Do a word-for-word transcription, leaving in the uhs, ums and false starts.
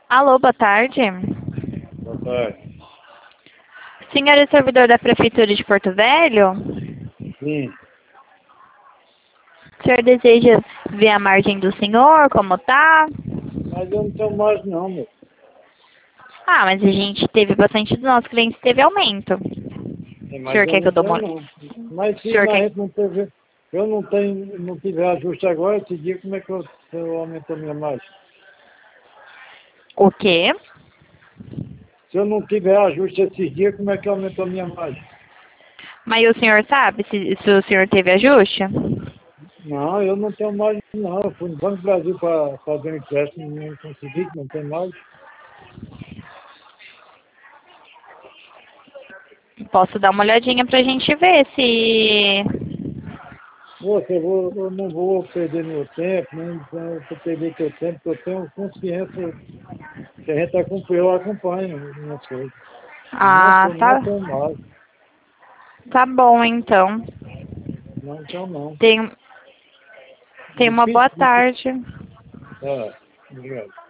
Alô, boa tarde. Boa tarde. O senhor é servidor da Prefeitura de Porto Velho? Sim, O senhor deseja ver a margem do senhor, como tá? mas eu não tenho mais não, meu. Ah, mas a gente teve bastante dos nossos clientes, teve aumento. É, O mas senhor eu quer que eu não dou tenho uma... não. Mas O se senhor na quer... gente não teve, eu não tenho, não tiver ajuste agora, esse dia como é que eu, eu aumento a minha margem? O quê? Se eu não tiver ajuste esses dias, como é que aumenta a minha margem? Mas o senhor sabe se, se o senhor teve ajuste? Não, eu não tenho margem não. Eu fui no Banco do Brasil para fazer um empréstimo, não consegui, não tem margem. Posso dar uma olhadinha pra gente ver se... Moça, eu, vou, eu não vou perder meu tempo, nem vou perder teu tempo, porque eu tenho consciência que a gente acompanha, eu acompanho minhas coisas. Não, Ah, tô- não tá, tem mais. tá bom então. Não, então não. Tem, tem uma boa Difícil, difícil. tarde. Ah, obrigado.